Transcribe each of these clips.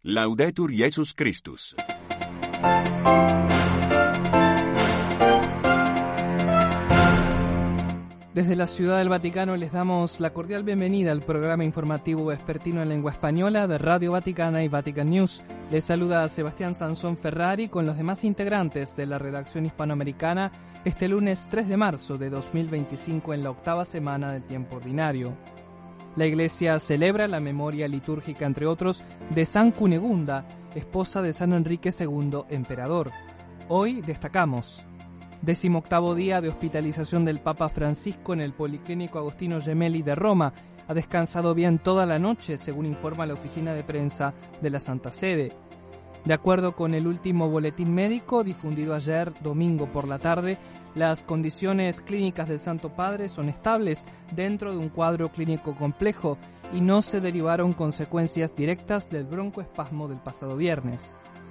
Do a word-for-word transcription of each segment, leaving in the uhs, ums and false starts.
Laudetur Jesus Christus. Desde la Ciudad del Vaticano les damos la cordial bienvenida al programa informativo vespertino en lengua española de Radio Vaticana y Vatican News. Les saluda Sebastián Sansón Ferrari con los demás integrantes de la redacción hispanoamericana este lunes tres de marzo de dos mil veinticinco en la octava semana del tiempo ordinario. La Iglesia celebra la memoria litúrgica, entre otros, de San Cunegunda, esposa de San Enrique segundo, emperador. Hoy destacamos: decimoctavo día de hospitalización del Papa Francisco en el Policlínico Agostino Gemelli de Roma. Ha descansado bien toda la noche, según informa la oficina de prensa de la Santa Sede. De acuerdo con el último boletín médico difundido ayer domingo por la tarde, las condiciones clínicas del Santo Padre son estables dentro de un cuadro clínico complejo y no se derivaron consecuencias directas del broncoespasmo del pasado viernes.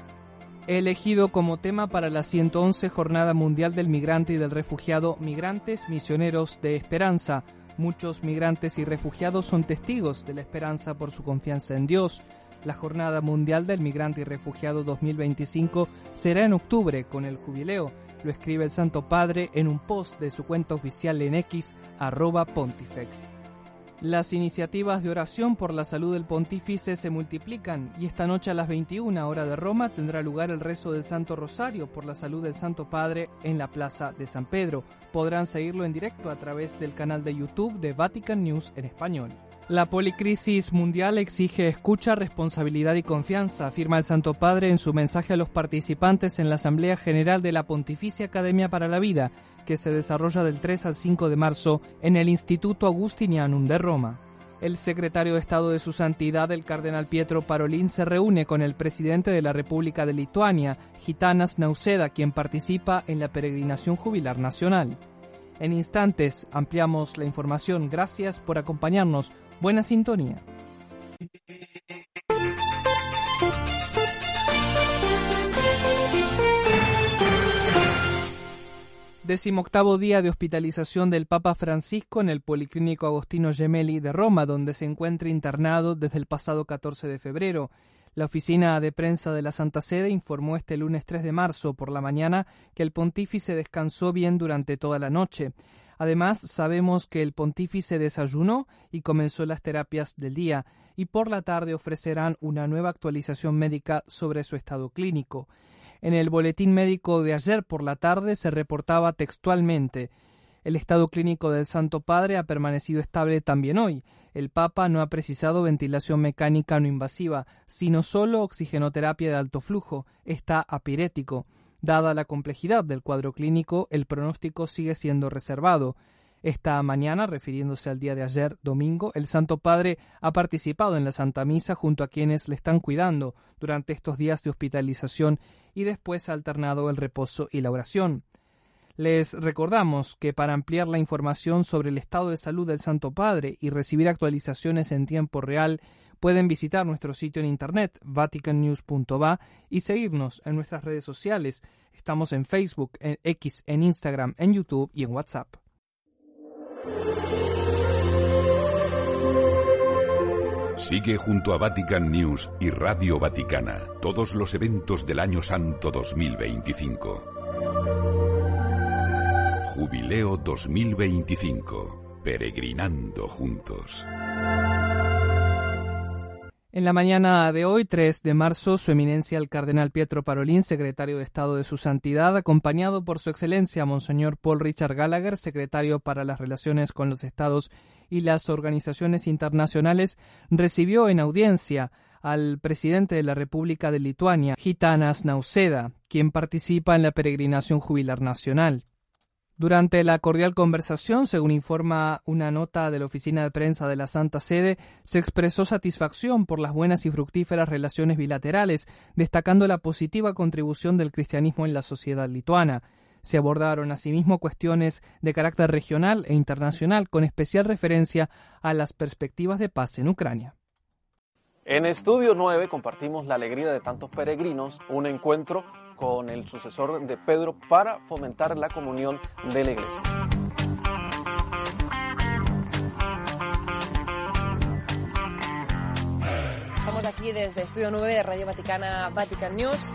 He elegido como tema para la ciento once Jornada Mundial del Migrante y del Refugiado Migrantes Misioneros de Esperanza. Muchos migrantes y refugiados son testigos de la esperanza por su confianza en Dios. La Jornada Mundial del Migrante y Refugiado dos mil veinticinco será en octubre con el jubileo. Lo escribe el Santo Padre en un post de su cuenta oficial en X, arroba Pontifex. Las iniciativas de oración por la salud del pontífice se multiplican y esta noche a las veintiuna hora de Roma tendrá lugar el rezo del Santo Rosario por la salud del Santo Padre en la Plaza de San Pedro. Podrán seguirlo en directo a través del canal de YouTube de Vatican News en español. La policrisis mundial exige escucha, responsabilidad y confianza, afirma el Santo Padre en su mensaje a los participantes en la Asamblea General de la Pontificia Academia para la Vida, que se desarrolla del tres al cinco de marzo en el Instituto Augustinianum de Roma. El secretario de Estado de Su Santidad, el cardenal Pietro Parolin, se reúne con el presidente de la República de Lituania, Gitanas Nausėda, quien participa en la peregrinación jubilar nacional. En instantes ampliamos la información. Gracias por acompañarnos. Buena sintonía. Decimoctavo día de hospitalización del Papa Francisco en el Policlínico Agostino Gemelli de Roma, donde se encuentra internado desde el pasado catorce de febrero. La oficina de prensa de la Santa Sede informó este lunes tres de marzo por la mañana que el pontífice descansó bien durante toda la noche. Además, sabemos que el pontífice desayunó y comenzó las terapias del día, y por la tarde ofrecerán una nueva actualización médica sobre su estado clínico. En el boletín médico de ayer por la tarde se reportaba textualmente: el estado clínico del Santo Padre ha permanecido estable también hoy. El Papa no ha precisado ventilación mecánica no invasiva, sino solo oxigenoterapia de alto flujo. Está apirético. Dada la complejidad del cuadro clínico, el pronóstico sigue siendo reservado. Esta mañana, refiriéndose al día de ayer, domingo, el Santo Padre ha participado en la Santa Misa junto a quienes le están cuidando durante estos días de hospitalización y después ha alternado el reposo y la oración. Les recordamos que para ampliar la información sobre el estado de salud del Santo Padre y recibir actualizaciones en tiempo real, pueden visitar nuestro sitio en internet vatican news punto va y seguirnos en nuestras redes sociales. Estamos en Facebook, en X, en Instagram, en YouTube y en WhatsApp. Sigue junto a Vatican News y Radio Vaticana todos los eventos del Año Santo dos mil veinticinco. Jubileo dos mil veinticinco. Peregrinando juntos. En la mañana de hoy, tres de marzo, su eminencia el cardenal Pietro Parolin, secretario de Estado de Su Santidad, acompañado por su excelencia Monseñor Paul Richard Gallagher, secretario para las relaciones con los estados y las organizaciones internacionales, recibió en audiencia al presidente de la República de Lituania, Gitanas Nausėda, quien participa en la peregrinación jubilar nacional. Durante la cordial conversación, según informa una nota de la oficina de prensa de la Santa Sede, se expresó satisfacción por las buenas y fructíferas relaciones bilaterales, destacando la positiva contribución del cristianismo en la sociedad lituana. Se abordaron asimismo cuestiones de carácter regional e internacional, con especial referencia a las perspectivas de paz en Ucrania. En Estudio nueve compartimos la alegría de tantos peregrinos, un encuentro con el sucesor de Pedro para fomentar la comunión de la Iglesia. Estamos aquí aquí desde Estudio nueve de Radio Vaticana, Vatican News.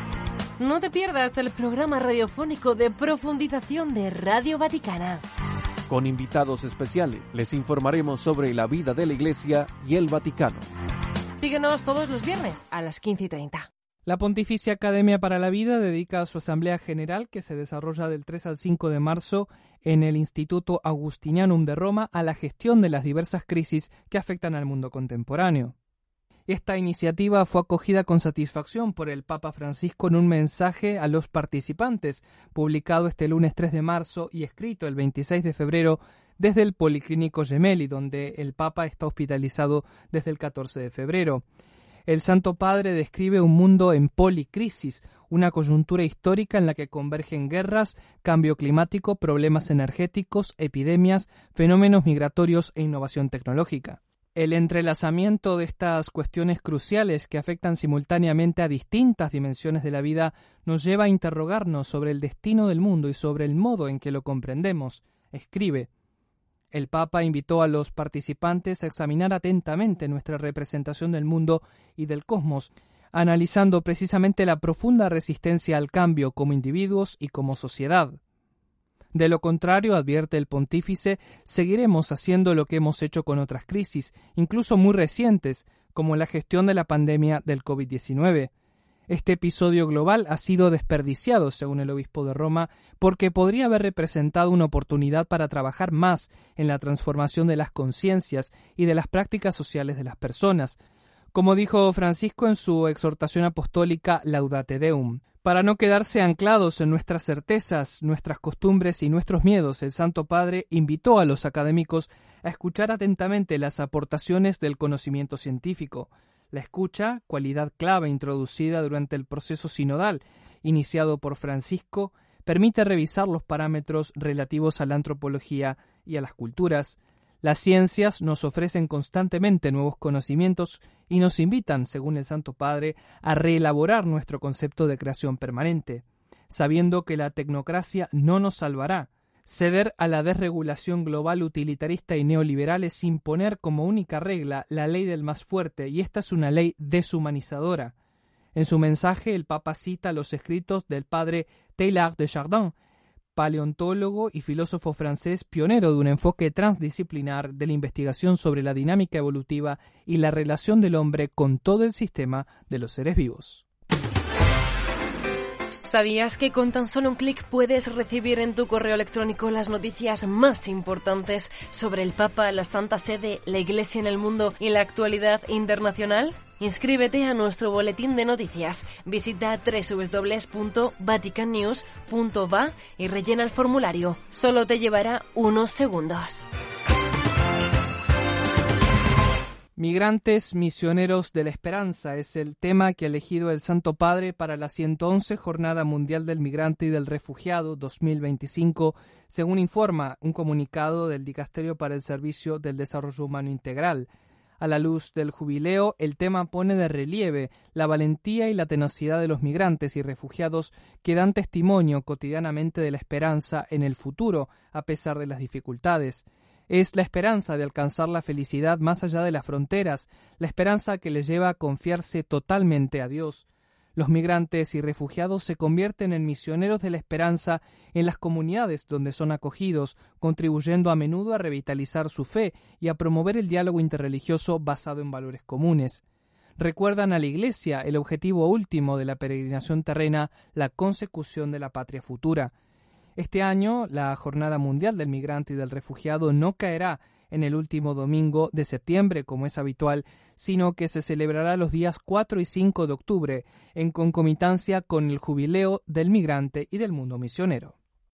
No te pierdas el programa radiofónico de profundización de Radio Vaticana. Con invitados especiales les informaremos sobre la vida de la Iglesia y el Vaticano. Síguenos todos los viernes a las quince y treinta. La Pontificia Academia para la Vida dedica su Asamblea General, que se desarrolla del tres al cinco de marzo en el Instituto Augustinianum de Roma, a la gestión de las diversas crisis que afectan al mundo contemporáneo. Esta iniciativa fue acogida con satisfacción por el Papa Francisco en un mensaje a los participantes, publicado este lunes tres de marzo y escrito el veintiséis de febrero desde el Policlínico Gemelli, donde el Papa está hospitalizado desde el catorce de febrero. El Santo Padre describe un mundo en policrisis, una coyuntura histórica en la que convergen guerras, cambio climático, problemas energéticos, epidemias, fenómenos migratorios e innovación tecnológica. El entrelazamiento de estas cuestiones cruciales que afectan simultáneamente a distintas dimensiones de la vida nos lleva a interrogarnos sobre el destino del mundo y sobre el modo en que lo comprendemos, escribe. El Papa invitó a los participantes a examinar atentamente nuestra representación del mundo y del cosmos, analizando precisamente la profunda resistencia al cambio como individuos y como sociedad. De lo contrario, advierte el pontífice, seguiremos haciendo lo que hemos hecho con otras crisis, incluso muy recientes, como la gestión de la pandemia del covid diecinueve. Este episodio global ha sido desperdiciado, según el obispo de Roma, porque podría haber representado una oportunidad para trabajar más en la transformación de las conciencias y de las prácticas sociales de las personas, como dijo Francisco en su exhortación apostólica Laudate Deum. Para no quedarse anclados en nuestras certezas, nuestras costumbres y nuestros miedos, el Santo Padre invitó a los académicos a escuchar atentamente las aportaciones del conocimiento científico. La escucha, cualidad clave introducida durante el proceso sinodal iniciado por Francisco, permite revisar los parámetros relativos a la antropología y a las culturas. Las ciencias nos ofrecen constantemente nuevos conocimientos y nos invitan, según el Santo Padre, a reelaborar nuestro concepto de creación permanente, sabiendo que la tecnocracia no nos salvará. Ceder a la desregulación global utilitarista y neoliberal es imponer como única regla la ley del más fuerte, y esta es una ley deshumanizadora. En su mensaje, el Papa cita los escritos del padre Teilhard de Chardin, paleontólogo y filósofo francés pionero de un enfoque transdisciplinar de la investigación sobre la dinámica evolutiva y la relación del hombre con todo el sistema de los seres vivos. ¿Sabías que con tan solo un clic puedes recibir en tu correo electrónico las noticias más importantes sobre el Papa, la Santa Sede, la Iglesia en el mundo y la actualidad internacional? Inscríbete a nuestro boletín de noticias. Visita doble u doble u doble u punto vatican news punto va y rellena el formulario. Solo te llevará unos segundos. Migrantes misioneros de la esperanza es el tema que ha elegido el Santo Padre para la ciento once Jornada Mundial del Migrante y del Refugiado dos mil veinticinco, según informa un comunicado del Dicasterio para el Servicio del Desarrollo Humano Integral. A la luz del jubileo, el tema pone de relieve la valentía y la tenacidad de los migrantes y refugiados que dan testimonio cotidianamente de la esperanza en el futuro, a pesar de las dificultades. Es la esperanza de alcanzar la felicidad más allá de las fronteras, la esperanza que les lleva a confiarse totalmente a Dios. Los migrantes y refugiados se convierten en misioneros de la esperanza en las comunidades donde son acogidos, contribuyendo a menudo a revitalizar su fe y a promover el diálogo interreligioso basado en valores comunes. Recuerdan a la Iglesia el objetivo último de la peregrinación terrena, la consecución de la patria futura. Este año, la Jornada Mundial del Migrante y del Refugiado no caerá en el último domingo de septiembre, como es habitual, sino que se celebrará los días cuatro y cinco de octubre, en concomitancia con el jubileo del migrante y del mundo misionero.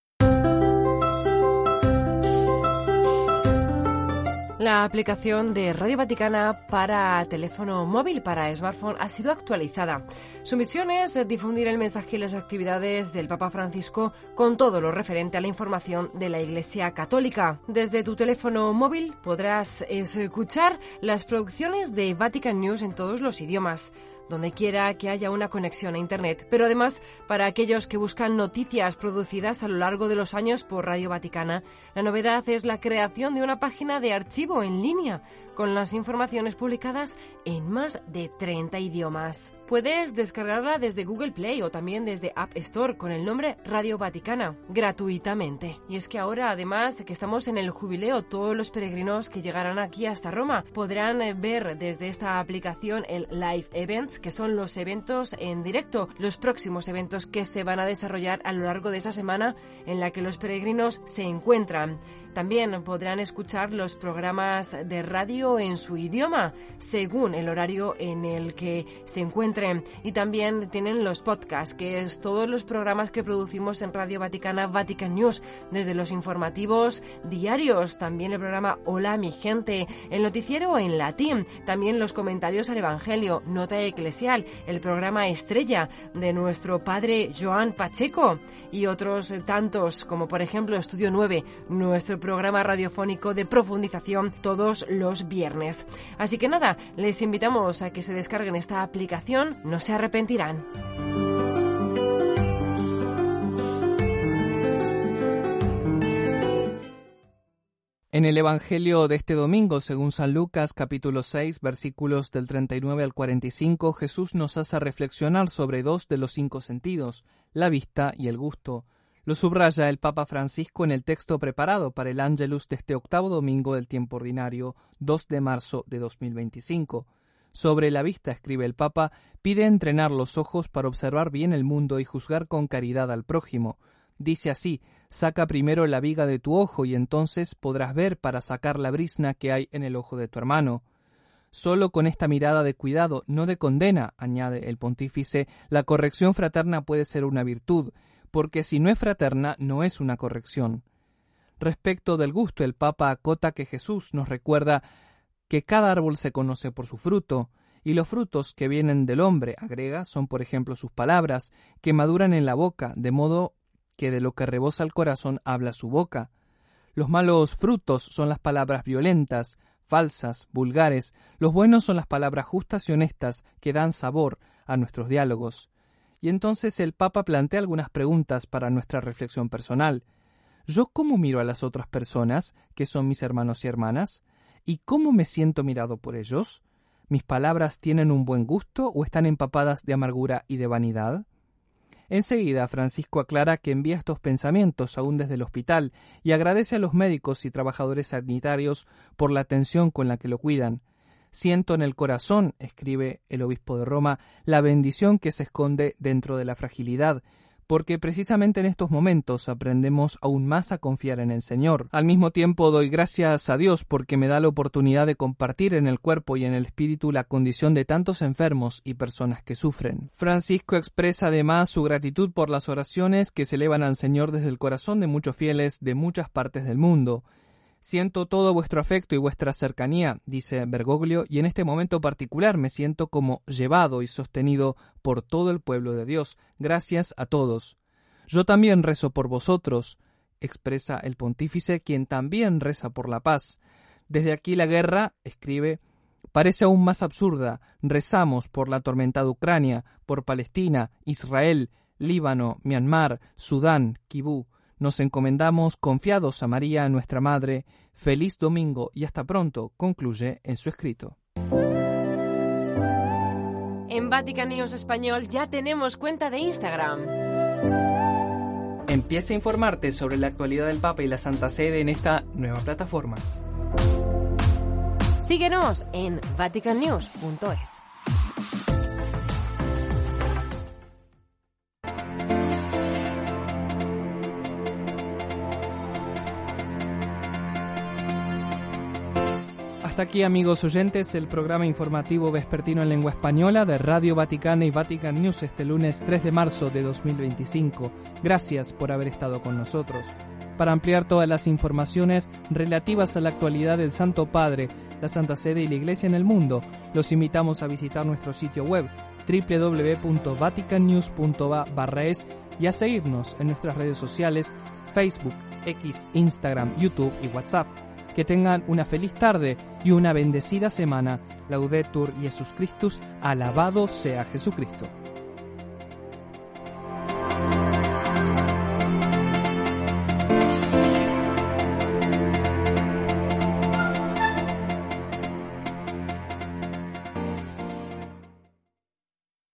La aplicación de Radio Vaticana para teléfono móvil, para smartphone, ha sido actualizada. Su misión es difundir el mensaje y las actividades del Papa Francisco con todo lo referente a la información de la Iglesia Católica. Desde tu teléfono móvil podrás escuchar las producciones de Vatican News en todos los idiomas. donde quiera que haya una conexión a Internet, pero además para aquellos que buscan noticias producidas a lo largo de los años por Radio Vaticana. La novedad es la creación de una página de archivo en línea con las informaciones publicadas en más de treinta idiomas. Puedes descargarla desde Google Play o también desde App Store con el nombre Radio Vaticana, gratuitamente. Y es que ahora, además, que estamos en el jubileo, todos los peregrinos que llegarán aquí hasta Roma podrán ver desde esta aplicación el Live Events, que son los eventos en directo, los próximos eventos que se van a desarrollar a lo largo de esa semana en la que los peregrinos se encuentran. También podrán escuchar los programas de radio en su idioma, según el horario en el que se encuentren. Y también tienen los podcasts, que es todos los programas que producimos en Radio Vaticana, Vatican News, desde los informativos diarios, también el programa Hola mi gente, el noticiero en latín, también los comentarios al Evangelio, Nota Eclesial, el programa Estrella de nuestro padre Joan Pacheco y otros tantos, como por ejemplo Estudio nueve, nuestro programa radiofónico de profundización todos los viernes. Así que nada, les invitamos a que se descarguen esta aplicación, no se arrepentirán. En el Evangelio de este domingo, según San Lucas, capítulo seis, versículos del treinta y nueve al cuarenta y cinco, Jesús nos hace reflexionar sobre dos de los cinco sentidos, la vista y el gusto. Lo subraya el Papa Francisco en el texto preparado para el Ángelus de este octavo domingo del tiempo ordinario, dos de marzo de dos mil veinticinco. Sobre la vista, escribe el Papa, pide entrenar los ojos para observar bien el mundo y juzgar con caridad al prójimo. Dice así: saca primero la viga de tu ojo y entonces podrás ver para sacar la brizna que hay en el ojo de tu hermano. Solo con esta mirada de cuidado, no de condena, añade el pontífice, la corrección fraterna puede ser una virtud, porque si no es fraterna, no es una corrección. Respecto del gusto, el Papa acota que Jesús nos recuerda que cada árbol se conoce por su fruto, y los frutos que vienen del hombre, agrega, son por ejemplo sus palabras, que maduran en la boca, de modo que de lo que rebosa el corazón habla su boca. Los malos frutos son las palabras violentas, falsas, vulgares. Los buenos son las palabras justas y honestas que dan sabor a nuestros diálogos. Y entonces el Papa plantea algunas preguntas para nuestra reflexión personal. ¿Yo cómo miro a las otras personas, que son mis hermanos y hermanas? ¿Y cómo me siento mirado por ellos? ¿Mis palabras tienen un buen gusto o están empapadas de amargura y de vanidad? Enseguida, Francisco aclara que envía estos pensamientos aún desde el hospital y agradece a los médicos y trabajadores sanitarios por la atención con la que lo cuidan. Siento en el corazón, escribe el obispo de Roma, la bendición que se esconde dentro de la fragilidad, porque precisamente en estos momentos aprendemos aún más a confiar en el Señor. Al mismo tiempo doy gracias a Dios porque me da la oportunidad de compartir en el cuerpo y en el espíritu la condición de tantos enfermos y personas que sufren. Francisco expresa además su gratitud por las oraciones que se elevan al Señor desde el corazón de muchos fieles de muchas partes del mundo. Siento todo vuestro afecto y vuestra cercanía, dice Bergoglio, y en este momento particular me siento como llevado y sostenido por todo el pueblo de Dios. Gracias a todos. Yo también rezo por vosotros, expresa el pontífice, quien también reza por la paz. Desde aquí la guerra, escribe, parece aún más absurda. Rezamos por la atormentada Ucrania, por Palestina, Israel, Líbano, Myanmar, Sudán, Kibú. Nos encomendamos confiados a María, nuestra Madre. Feliz domingo y hasta pronto, concluye en su escrito. En Vatican News Español ya tenemos cuenta de Instagram. Empieza a informarte sobre la actualidad del Papa y la Santa Sede en esta nueva plataforma. Síguenos en vatican news punto es. Hasta aquí, amigos oyentes, el programa informativo vespertino en lengua española de Radio Vaticana y Vatican News este lunes tres de marzo de dos mil veinticinco. Gracias por haber estado con nosotros. Para ampliar todas las informaciones relativas a la actualidad del Santo Padre, la Santa Sede y la Iglesia en el mundo, los invitamos a visitar nuestro sitio web doble u doble u doble u punto vatican news punto va barra es y a seguirnos en nuestras redes sociales Facebook, X, Instagram, YouTube y WhatsApp. Que tengan una feliz tarde y una bendecida semana Laudetur Jesus Christus, alabado sea Jesucristo.